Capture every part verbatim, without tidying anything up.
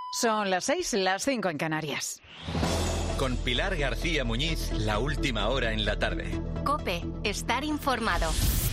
Son las seis, las cinco en Canarias. Con Pilar García Muñiz, la última hora en la tarde. COPE, estar informado.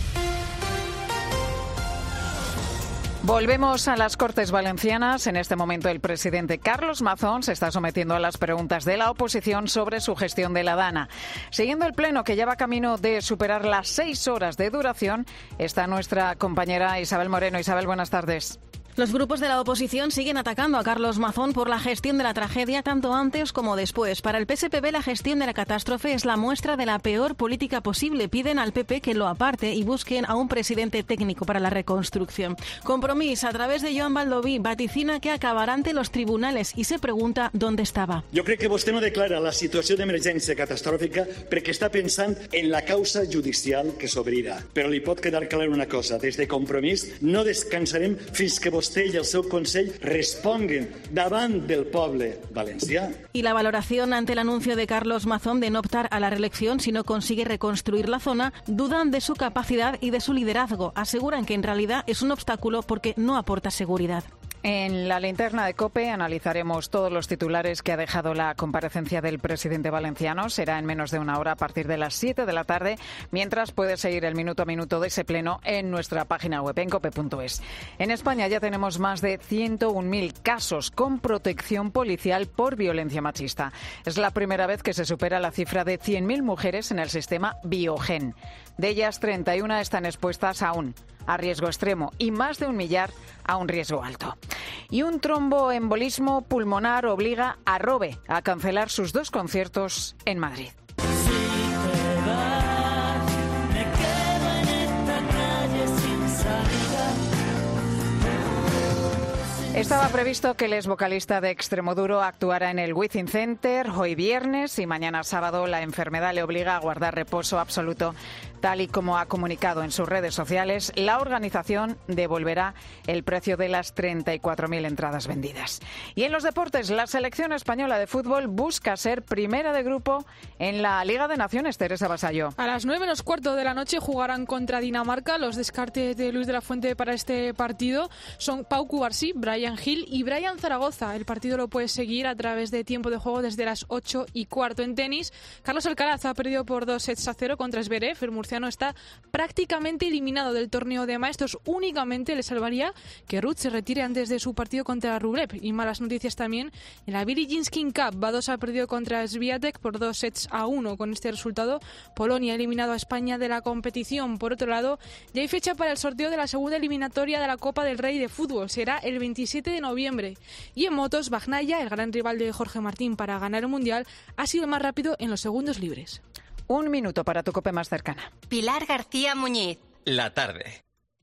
Volvemos a las Cortes Valencianas. En este momento el presidente Carlos Mazón se está sometiendo a las preguntas de la oposición sobre su gestión de la Dana. Siguiendo el pleno, que ya va camino de superar las seis horas de duración, está nuestra compañera Isabel Moreno. Isabel, buenas tardes. Los grupos de la oposición siguen atacando a Carlos Mazón por la gestión de la tragedia tanto antes como después. Para el P S P B la gestión de la catástrofe es la muestra de la peor política posible. Piden al P P que lo aparte y busquen a un presidente técnico para la reconstrucción. Compromís, a través de Joan Baldoví, vaticina que acabará ante los tribunales y se pregunta dónde estaba. Jo crec que vostè no declara la situació d'emergència catastròfica perquè està pensant en la causa judicial que s'obrirà. Però li pot quedar clara una cosa, des de Compromís no descansarem fins que vostè i el seu Consell responguen davant del poble valencià. Y la valoración ante el anuncio de Carlos Mazón de no optar a la reelección si no consigue reconstruir la zona, dudan de su capacidad y de su liderazgo. Aseguran que en realidad es un obstáculo porque no aporta seguridad. En la linterna de COPE analizaremos todos los titulares que ha dejado la comparecencia del presidente valenciano. Será en menos de una hora a partir de las siete de la tarde, mientras puedes seguir el minuto a minuto de ese pleno en nuestra página web en cope punto es. En España ya tenemos más de ciento un mil casos con protección policial por violencia machista. Es la primera vez que se supera la cifra de cien mil mujeres en el sistema Biogen. De ellas, treinta y una están expuestas aún a riesgo extremo y más de un millar a un riesgo alto. Y un tromboembolismo pulmonar obliga a Robe a cancelar sus dos conciertos en Madrid. Estaba previsto que el ex vocalista de Extremoduro actuara en el Wizzing Center hoy viernes y mañana sábado. La enfermedad le obliga a guardar reposo absoluto. Tal y como ha comunicado en sus redes sociales, la organización devolverá el precio de las treinta y cuatro mil entradas vendidas. Y en los deportes, la selección española de fútbol busca ser primera de grupo en la Liga de Naciones. Teresa Basallo. A las nueve menos cuarto de la noche jugarán contra Dinamarca. Los descartes de Luis de la Fuente para este partido son Pau Cubarsí, Brian Gil y Brian Zaragoza. El partido lo puedes seguir a través de tiempo de juego desde las ocho y cuarto. En tenis, Carlos Alcaraz ha perdido por dos sets a cero contra Zverev. El murciano está prácticamente eliminado del torneo de maestros. Únicamente le salvaría que Ruud se retire antes de su partido contra Rublev. Y malas noticias también en la Billie Jean King Cup. Badosa ha perdido contra Swiatek por dos sets a uno. Con este resultado, Polonia ha eliminado a España de la competición. Por otro lado, ya hay fecha para el sorteo de la segunda eliminatoria de la Copa del Rey de Fútbol. Será el veintisiete de noviembre. Y en motos, Bagnaia, el gran rival de Jorge Martín para ganar el Mundial, ha sido el más rápido en los segundos libres. Un minuto para tu COPE más cercana. Pilar García Muñiz. La tarde.